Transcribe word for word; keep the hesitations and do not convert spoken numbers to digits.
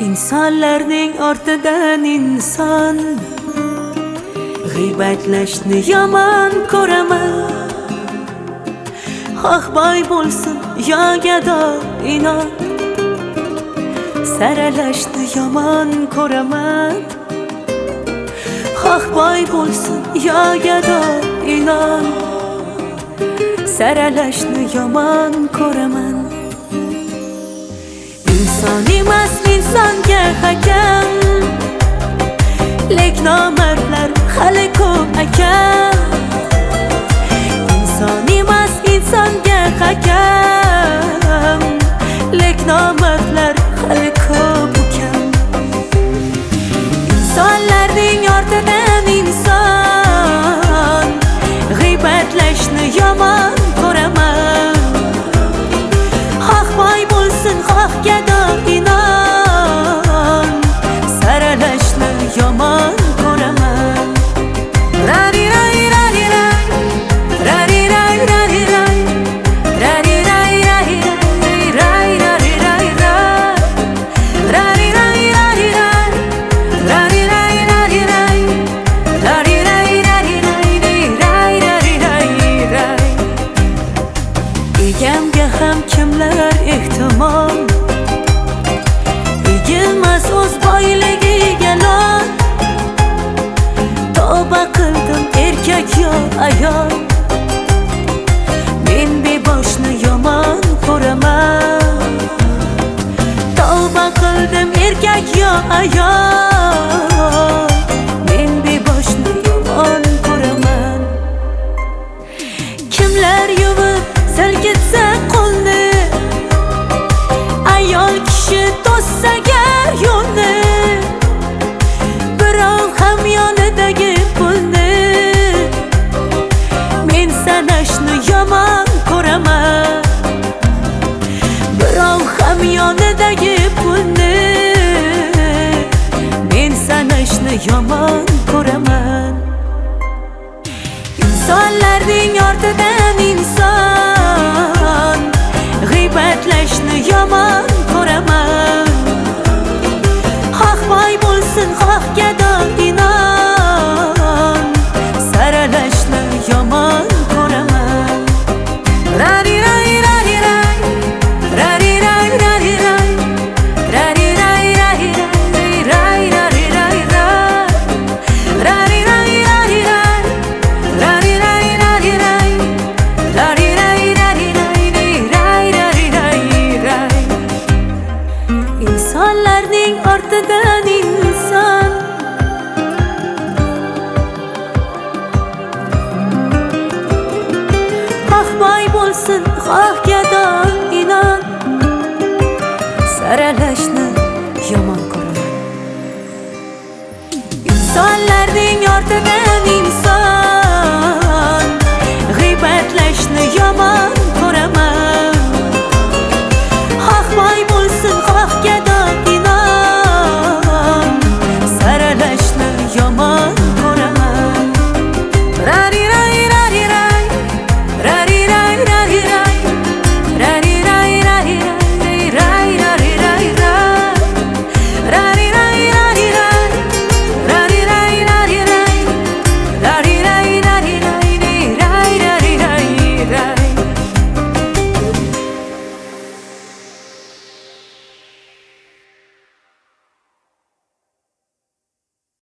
İnsanlarning ortidan inson g'iybatlashni yomon ko'raman. Xoh boy bo'lsin yo gado inon, saralashni yomon ko'raman. Xoh boy bo'lsin yo gado inon, saralashni yomon ko'raman. İnson emas insonga hakam, lek nomardlar hali ko'p akam. İnson emas insonga hakam, lek nomardlar hali ko'p akam. İnsonlarning ortidan inson g'iybatlashni yomon ko'raman. Xoh boy bo'lsin xoh gado inon, saralashni yomon ko'raman. Rari ray rari ray, rari ray rari ray, rari ray rari ray, rari ray ray, rari ray rari ray, rari ray rari ray, rari ray rari ray, rari ray ray. Egamga ham kimlar ehtimol, egilmas o'z boyligiga lol. Tavba qildim erkak yo ayol, men beboshni yomon ko'raman. Tavba qildim erkak yo ayol, men beboshni yomon ko'raman. Kimlar yuvib silkitsa qo'lni, ayol kishi to'ssa gar yo'lni, birov ham yonidagi pulni men sanashni yomon ko'raman. Birov ham yonidagi pulni men sanashni yomon ko'raman. İnsonlarning ortidan inson g'iybatlashni yomon ko'raman. Xoh boy bo'lsin xoh gado inon, saralashni yomon ko'raman. Rari ray rari ray, rari ray rari ray, rari ray rari ray, rari ray ray, rari ray rari ray, rari ray rari ray, rari ray rari ray, rari ray ray. İnsonlarning ortidan inson xoh boy bo'lsin xoh gado inon, saralashni yomon ko'raman. İnsonlarning ortidan